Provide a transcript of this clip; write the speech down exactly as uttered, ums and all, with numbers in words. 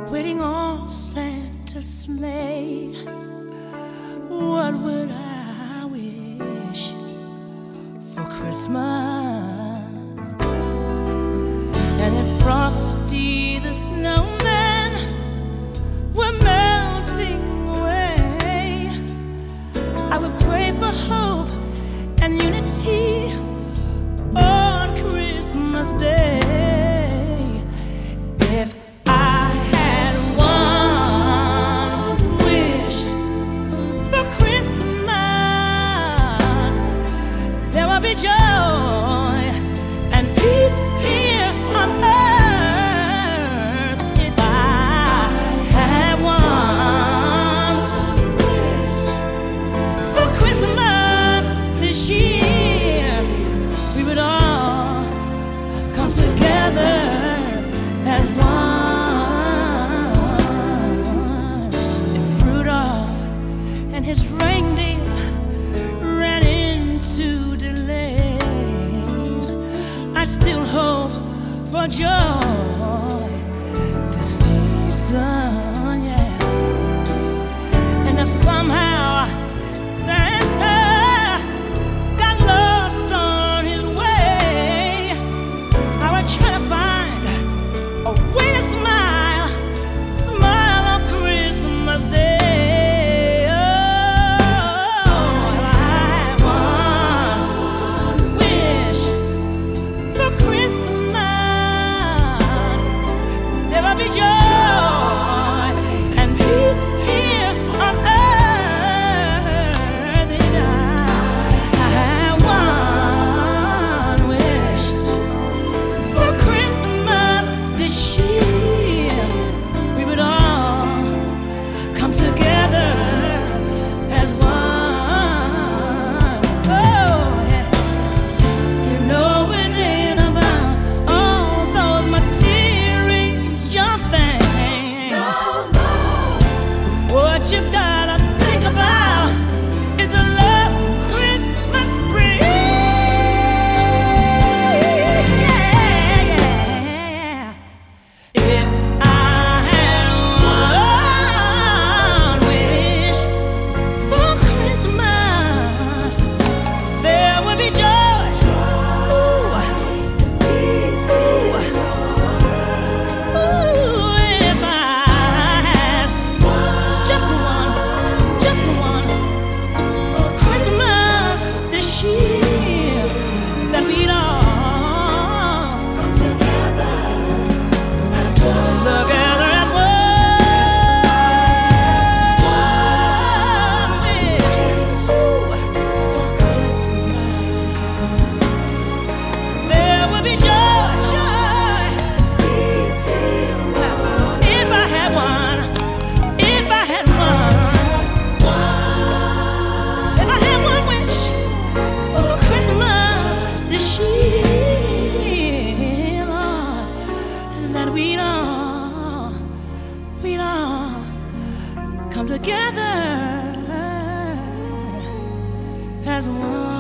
waiting on Santa's sleigh. What would I wish for Christmas? And if Frosty the Snowman were melting away, I would pray for hope and unity on Christmas Day. If I had one wish for Christmas, there would be joy and peace here on earth. If I had one wish for Christmas this year, we would all come together as one. If Rudolph and his reindeer ran into delays, I still hope for joy this season, yeah. And if somehow Santa got lost on his way, I would try to find a way to smile, smile on Christmas Day. Oh, if I had one wish for Christmas, there would be joy and peace here on earth. And I had one wish for Christmas this year, we would all come together as one. Oh, yeah. You know it ain't about all those material things. What you gotta think about is the love Christmas brings. Yeah, yeah. If I had one wish for Christmas, there would be joy. Ooh. Ooh, if I had just one, just one for Christmas this year, that we'd all come together as one, together as one wish. Ooh, for Christmas, there would be joy, joy. If I had one, if I had one, if I had one wish for Christmas this year, Lord, that we'd all, we'd all come together as one.